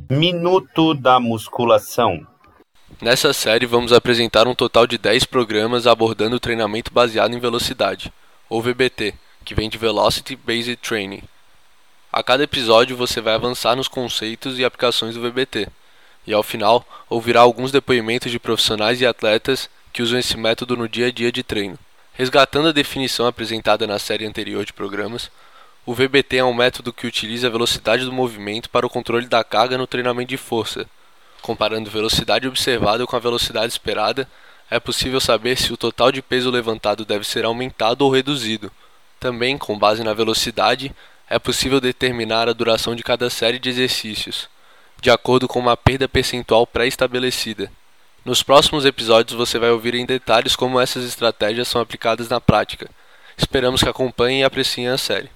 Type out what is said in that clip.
Minuto da musculação. Nessa série vamos apresentar um total de 10 programas abordando o treinamento baseado em velocidade, ou VBT, que vem de Velocity Based Training. A cada episódio você vai avançar nos conceitos e aplicações do VBT, e ao final ouvirá alguns depoimentos de profissionais e atletas que usam esse método no dia a dia de treino. Resgatando a definição apresentada na série anterior de programas, o VBT é um método que utiliza a velocidade do movimento para o controle da carga no treinamento de força. Comparando velocidade observada com a velocidade esperada, é possível saber se o total de peso levantado deve ser aumentado ou reduzido. Também, com base na velocidade, é possível determinar a duração de cada série de exercícios, de acordo com uma perda percentual pré-estabelecida. Nos próximos episódios você vai ouvir em detalhes como essas estratégias são aplicadas na prática. Esperamos que acompanhem e apreciem a série.